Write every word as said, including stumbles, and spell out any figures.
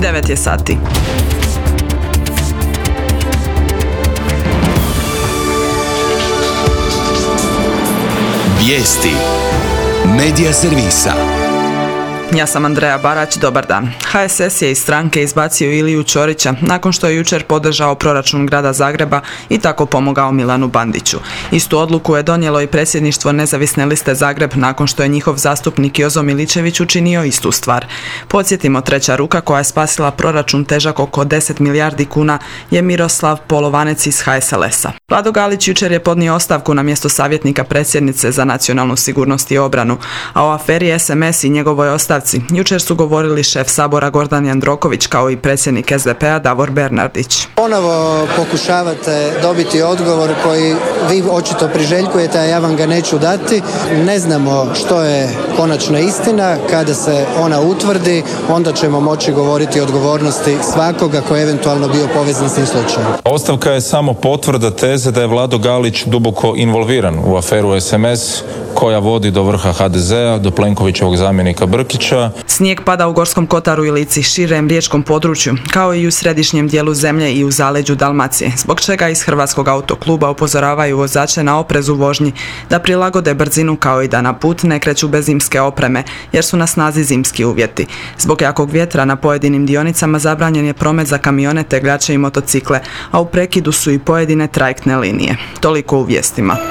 devet je sati. Vijesti Medija servisa. Ja sam Andreja Barać, dobar dan. ha es es je iz stranke izbacio Iliju Ćorića nakon što je jučer podržao proračun grada Zagreba i tako pomogao Milanu Bandiću. Istu odluku je donijelo i predsjedništvo Nezavisne liste Zagreb nakon što je njihov zastupnik Jozo Miličević učinio istu stvar. Podsjetimo, treća ruka koja je spasila proračun težak oko deset milijardi kuna je Miroslav Polovanec iz ha es el es a. Vlado Galić jučer je podnio ostavku na mjesto savjetnika predsjednice za nacionalnu sigurnost i obranu, a o aferi es em es i njegovoj ostavci jučer su govorili šef Sabora Gordan Jandroković kao i predsjednik es de pe a Davor Bernardić. Ponovo pokušavate dobiti odgovor koji vi očito priželjkujete, a ja vam ga neću dati. Ne znamo što je konačna istina. Kada se ona utvrdi, onda ćemo moći govoriti o odgovornosti svakoga koji je eventualno bio povezan s tim slučajem. Ostavka je samo potvrda teze da je Vlado Galić duboko involviran u aferu es em es koja vodi do vrha ha de ze a, do Plenkovićevog zamjenika Brkića. Snijeg pada u Gorskom kotaru i Lici, širem riječkom području, kao i u središnjem dijelu zemlje i u zaleđu Dalmacije, zbog čega iz Hrvatskog autokluba upozoravaju vozače na oprez u vožnji, da prilagode brzinu kao i da na put ne kreću bez zimske opreme, jer su na snazi zimski uvjeti. Zbog jakog vjetra na pojedinim dionicama zabranjen je promet za kamione, tegljače i motocikle, a u prekidu su i pojedine trajektne linije. Toliko u vijestima.